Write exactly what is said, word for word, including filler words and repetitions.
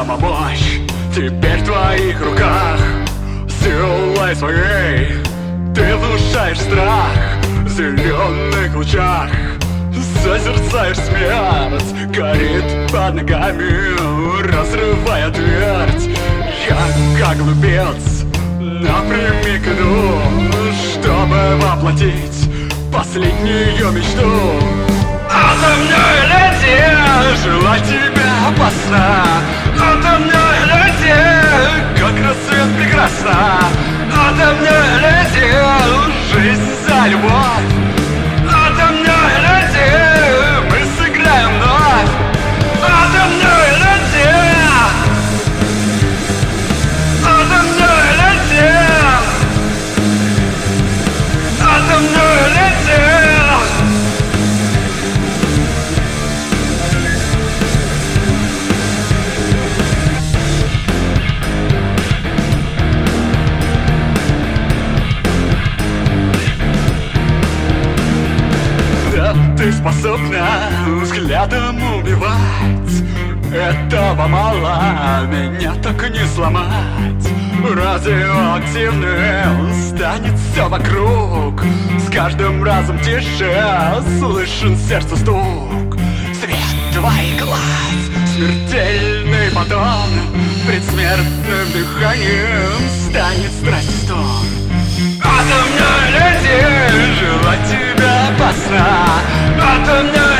самомощь теперь в твоих руках. Силой своей ты внушаешь страх. В зеленых лучах созерцаешь смерть, горит под ногами, разрывая твердь. Я, как глупец, напрямик иду, чтобы воплотить последнюю мечту. Атомной лети, желать тебя опасно. Атомной лети, как рассвет прекрасно. Атомной лети, жизнь за любовь. Атомной лети, мы сыграем вновь. Атомной лети, атомной лети, атомной лети. Ты способна взглядом убивать. Этого мало, меня так не сломать. Радиоактивным станет все вокруг. С каждым разом тише слышен сердцу стук. Свет твоих глаз, смертельный потом, предсмертным дыханием станет страсть стон. Атомной лети, желать тебя опасно. Атомной